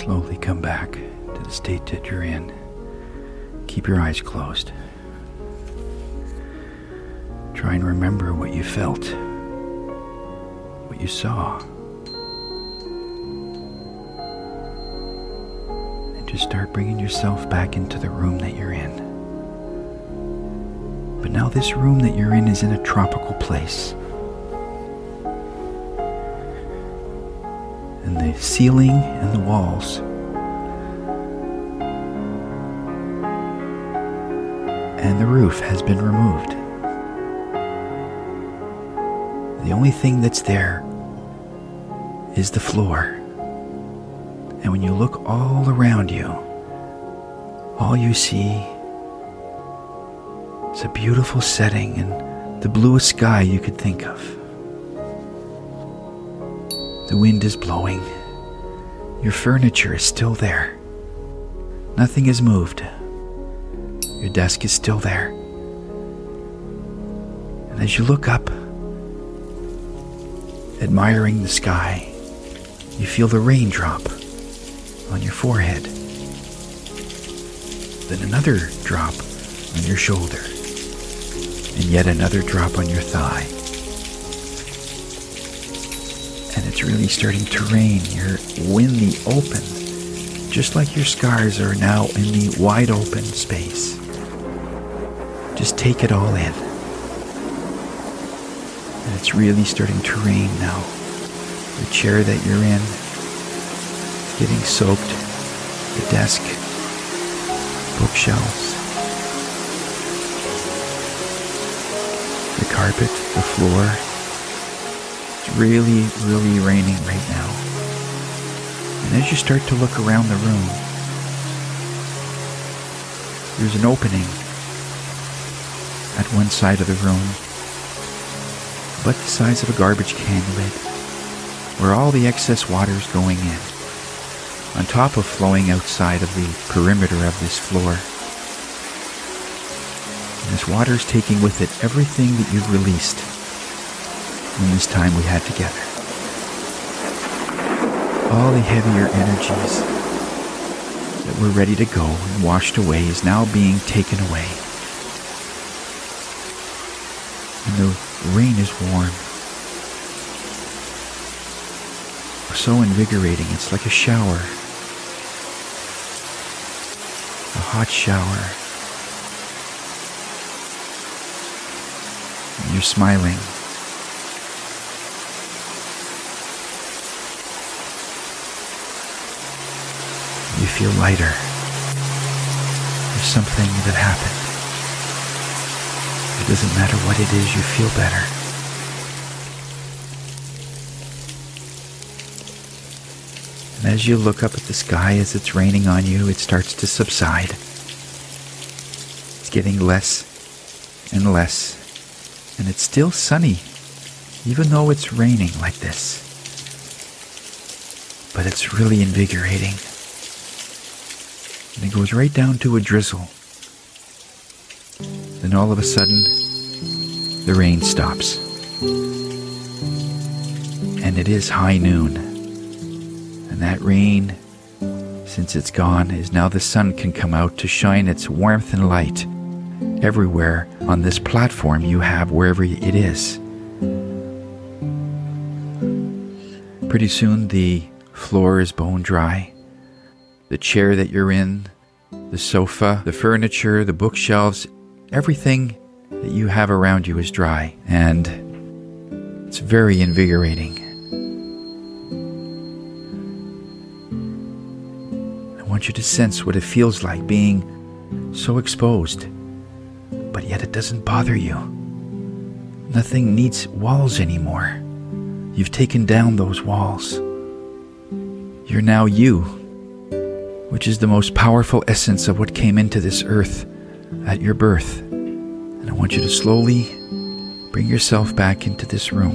Slowly come back to the state that you're in. Keep your eyes closed. Try and remember what you felt, what you saw. And just start bringing yourself back into the room that you're in. But now this room that you're in is in a tropical place. And the ceiling and the walls and the roof has been removed. The only thing that's there is the floor. And when you look all around you, all you see is a beautiful setting and the bluest sky you could think of. The wind is blowing. Your furniture is still there. Nothing has moved. Your desk is still there. And as you look up, admiring the sky, you feel the raindrop on your forehead. Then another drop on your shoulder. And yet another drop on your thigh. And it's really starting to rain. You're in the open, just like your scars are now in the wide open space. Just take it all in. And it's really starting to rain now. The chair that you're in is getting soaked. The desk, bookshelves, the carpet, the floor. It's really, really raining right now. And as you start to look around the room, there's an opening at one side of the room, about the size of a garbage can lid, where all the excess water is going in, on top of flowing outside of the perimeter of this floor. And this water is taking with it everything that you've released in this time we had together. All the heavier energies that were ready to go and washed away is now being taken away. And the rain is warm. So invigorating. It's like a shower. A hot shower. And you're smiling. You feel lighter. There's something that happened. It doesn't matter what it is, you feel better. And as you look up at the sky as it's raining on you, it starts to subside. It's getting less and less. And it's still sunny, even though it's raining like this. But it's really invigorating. And it goes right down to a drizzle. Then all of a sudden, the rain stops. And it is high noon. And that rain, since it's gone, is now the sun can come out to shine its warmth and light everywhere on this platform you have wherever it is. Pretty soon the floor is bone dry. The chair that you're in, the sofa, the furniture, the bookshelves, everything that you have around you is dry, and it's very invigorating. I want you to sense what it feels like being so exposed, but yet it doesn't bother you. Nothing needs walls anymore. You've taken down those walls. You're now you, which is the most powerful essence of what came into this earth at your birth. And I want you to slowly bring yourself back into this room.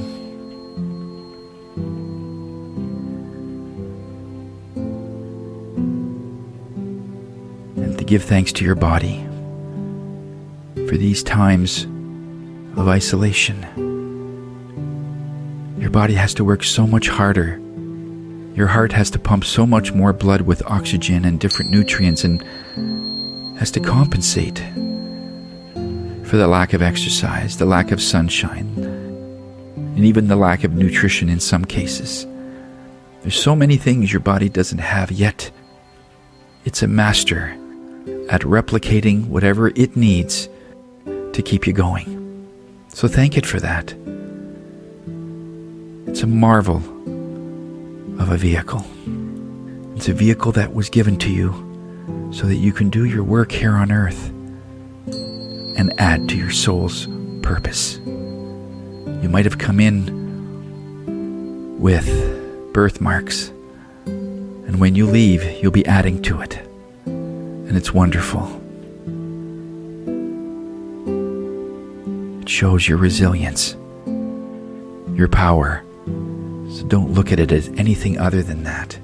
And to give thanks to your body for these times of isolation. Your body has to work so much harder Your heart has to pump so much more blood with oxygen and different nutrients and has to compensate for the lack of exercise, the lack of sunshine, and even the lack of nutrition in some cases. There's so many things your body doesn't have yet. It's a master at replicating whatever it needs to keep you going. So thank it for that. It's a marvel of a vehicle. It's a vehicle that was given to you so that you can do your work here on earth and add to your soul's purpose. You might have come in with birthmarks, and when you leave, you'll be adding to it. And it's wonderful. It shows your resilience, your power. So don't look at it as anything other than that.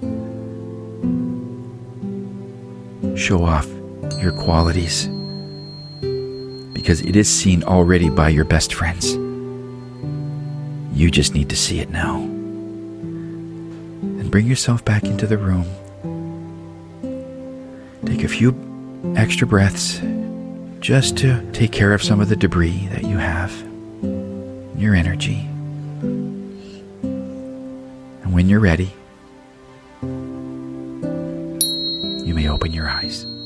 Show off your qualities, because it is seen already by your best friends. You just need to see it now. And bring yourself back into the room. Take a few extra breaths just to take care of some of the debris that you have, your energy. And when you're ready, you may open your eyes.